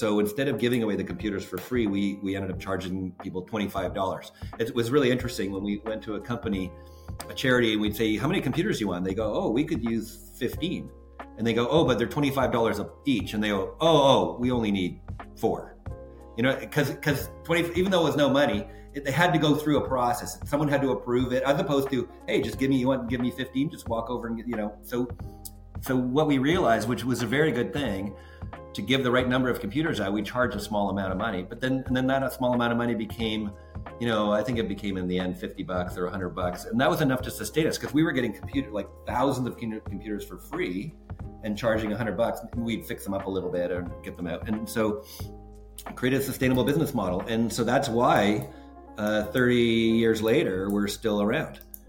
So instead of giving away the computers for free, we ended up charging people $25. It was really interesting when we went to a company, a charity, and we'd say, how many computers do you want? They go, oh, we could use 15. And they go, oh, but they're $25 each. And they go, oh, we only need 4. You know, because 20, even though it was no money, they had to go through a process. Someone had to approve it, as opposed to, hey, just you want to give me 15, just walk over and get, you know. So what we realized, which was a very good thing, to give the right number of computers out, we charge a small amount of money. But then that small amount of money became, you know, I think it became in the end $50 or $100, and that was enough to sustain us, because we were getting thousands of computers for free and charging $100. We'd fix them up a little bit and get them out, and so create a sustainable business model. And so that's why 30 years later we're still around.